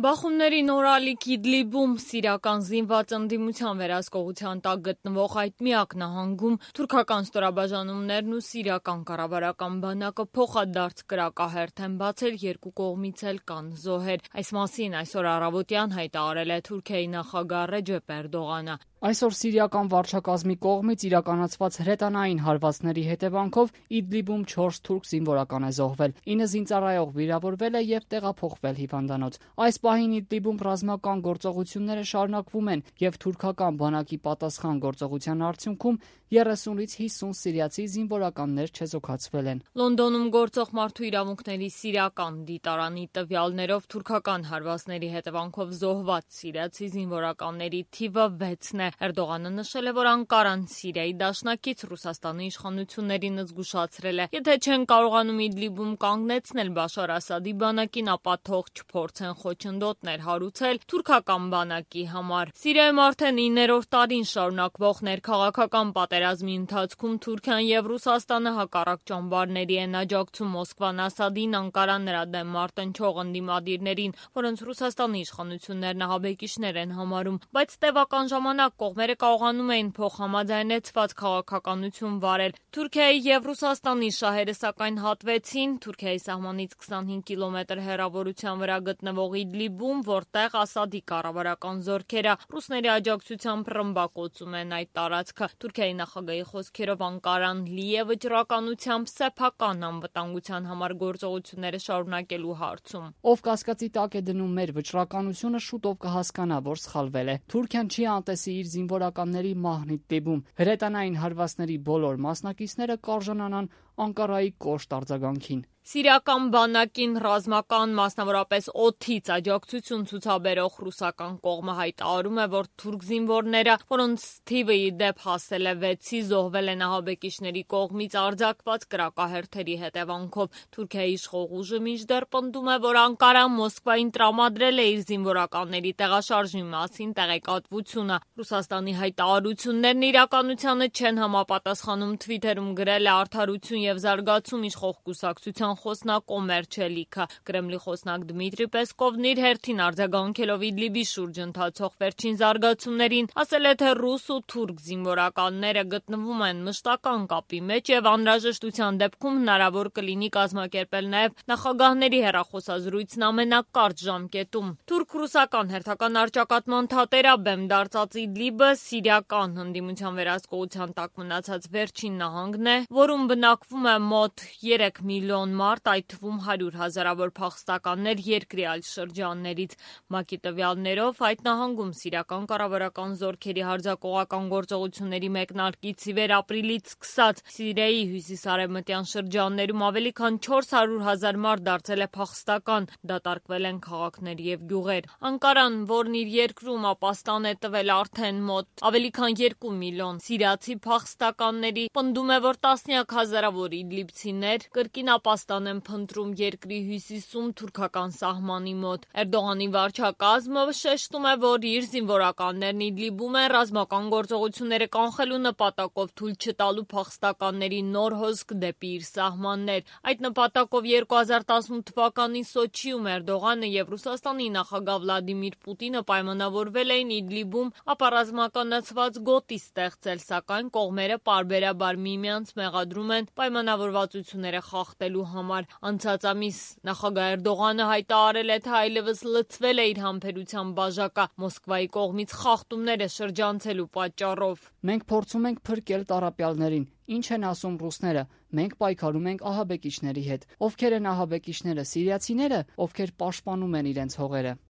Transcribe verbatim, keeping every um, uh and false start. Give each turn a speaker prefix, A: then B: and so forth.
A: Բախումների նորալիք Իդլիբում սիրիական զինված ընդդիմության վերահսկողության տակ գտնվող այդ միակ նահանգում թուրքական ստորաբաժանումներն ու սիրիական կառավարական բանակը փոխադարձ կրակահերթ են բացել, երկու կողմից էլ կան զոհեր։ Այս մասին այսօր առավոտյան հայտարարել է Թուրքիայի նախագահ Ռեջեփ Էրդողանը։
B: Այսօր սիրիական վարչակազմի կողմից իրականացված հրետանային հարվածների հետևանքով Իդլիբում չորս թուրք զինվորական է զոհվել, ինը զինծառայող վիրավորվել է եւ տեղափոխվել հիվանդանոց։ Այս պահին Իդլիբում ռազմական գործողությունները շարունակվում են եւ թուրքական բանակի պատասխան գործողության արդյունքում երեսունից հիսուն սիրիացի զինվորականներ չեզոքացվել են։
A: Լոնդոնում գործող մարդու իրավունքների սիրիական դիտարանի տվյալներով թուրքական հարվածների հետևանքով զոհված սիրիացի զինվորականների թիվը վեցն է։ Էրդողանը նշել է, որ Անկարան Սիրիայի դաշնակից Ռուսաստանի իշխանություններին զգուշացրել է. Եթե չեն կարողանում Իդլիբում կանգնեցնել Բաշար Ասադի բանակին, ապա թող չփորձեն խոչընդոտներ հարուցել թուրքական բանակի համար։ Սիրիայում արդեն իններորդ տարին շարունակվող ներքաղաքական պատերազմի ընթացքում Թուրքիան եւ Ռուսաստանը հակառակ ճամբարների են աջակցում Մոսկվան Ասադին, Անկարան նրա դեմ մարտնչող ընդդիմադիրներին, որոնց Ռուսաստանի իշխանություններն ահաբեկիչներ են համարում, բայց տևական ժամանակ կողմերը կարողանում էին փոխհամաձայնեցված քաղաքականություն վարել։ Թուրքիայի եւ Ռուսաստանի շահերը սակայն հատվեցին Թուրքիայի սահմանից քսանհինգ կիլոմետր հեռավորության վրա գտնվող Իդլիբում, որտեղ Ասադի կառավարական զորքերը ռուսների աջակցությամբ ռմբակոծում են այդ տարածքը։ Թուրքիայի նախագահի խոսքերով Անկարան լի է վճռականությամբ սեփական անվտանգության համար գործողությունները շարունակելու հարցում։
B: Ով կասկածի տակ է դնում մեր վճռականությունը, շուտով կհասկանա, որ սխալվել է։ Թուրքիան չի անտեսի իր զինվորականների մահն Իդլիբում։ Հրետանային հարվածների բոլոր մասնակիցները կարժանանան Անկարայի կոշտ արձագանքին։
A: Սիրիական բանակին ռազմական, մասնավորապես օդից աջակցություն ցուցաբերող ռուսական կողմը հայտարարում է, որ թուրք զինվորները, որոնց թիվը ի դեպ հասել է վեցի, զոհվել են ահաբեկիչների կողմից արձակված կրակահերթերի հետևանքով։ Թուրքիայի իշխող ուժը մինչդեռ պնդում է, որ Անկարան Մոսկվային տրամադրել է իր զինվորականների տեղաշարժի մասին տեղեկատվությունը։ Ռուսաստանի հայտարարություններն իրականությանը չեն համապատասխանում, Թվիթերում գրել է Արդարություն եւ զարգացում իշխող կուսակցության խոսնակ Օմեր Չելիքը։ Կրեմլի խոսնակ Դմիտրի Պեսկովն իր հերթին արձագանքելով Իդլիբի շուրջ ընթացող վերջին զարգացումներին ասել է, թե ռուս ու թուրք զինվորականները գտնվում են մշտական կապի մեջ եւ անհրաժեշտության դեպքում հնարավոր կլինի կազմակերպել նաեւ նախագահների հեռախոսազրույցն ամենակարճ ժամկետում։ Թուրք-ռուսական հերթական առճակատման թատերաբեմ դարձած Իդլիբը սիրիական ընդդիմության վերահսկողության տակ մնացած վերջին նահանգն է, որում բնակվում է մոտ երեք միլիոն մարդ, այդ թվում հարյուր հազարավոր փախստականներ երկրի այլ շրջաններից։ ՄԱԿ-ի տվյալներով այդ նահանգում սիրիական կառավարական զորքերի հարձակողական գործողությունների մեկնարկից ի վեր ապրիլից սկսած Սիրիայի հյուսիսարևմտյան շրջաններում ավելի քան չորս հարյուր հազար մարդ դարձել է փախստական, դատարկվել են քաղաքներ եւ գյուղեր։ Անկարան, որն իր երկրում ապաստան է տվել արդեն մոտ ավելի քան երկու միլիոն սիրիացի փախստականների, պնդում է, որ տասնյակ հազարավոր իդլիբցիներ կրկին ապաստան են փնտրում երկրի հյուսիսում թուրքական սահմանի մոտ։ Էրդողանի վարչակազմը շեշտում է, որ իր զինվորականներն Իդլիբում են ռազմական գործողությունները կանխելու նպատակով թույլ չտալու փախստականների նոր հոսք դեպի իր սահմաններ։ Այդ նպատակով երկու հազար տասնութ թվականին Սոչիում Էրդողանը եւ Ռուսաստանի նախագահ Վլադիմիր Պուտինը պայմանավորվել էին Իդլիբում ապառազմականացված գոտի ստեղծել, սակայն կողմերը պարբերաբար միմյանց մեղադրում են պայմանավորվածությունները խախտելու համար։ Անցած ամիս նախագահ Էրդողանը հայտարարել է, թե այլևս լցվել է իր համբերության բաժակը Մոսկվայի կողմից խախտումները շրջանցելու պատճառով։
B: Մենք փորձում ենք փրկել տառապյալներին։ Ինչ են ասում ռուսները։ Մենք պայքարում ենք ահաբեկիչների հետ։ Ովքեր են ահաբեկիչները, սիրիացիները, ովքեր պաշտպանում են իրենց հողերը։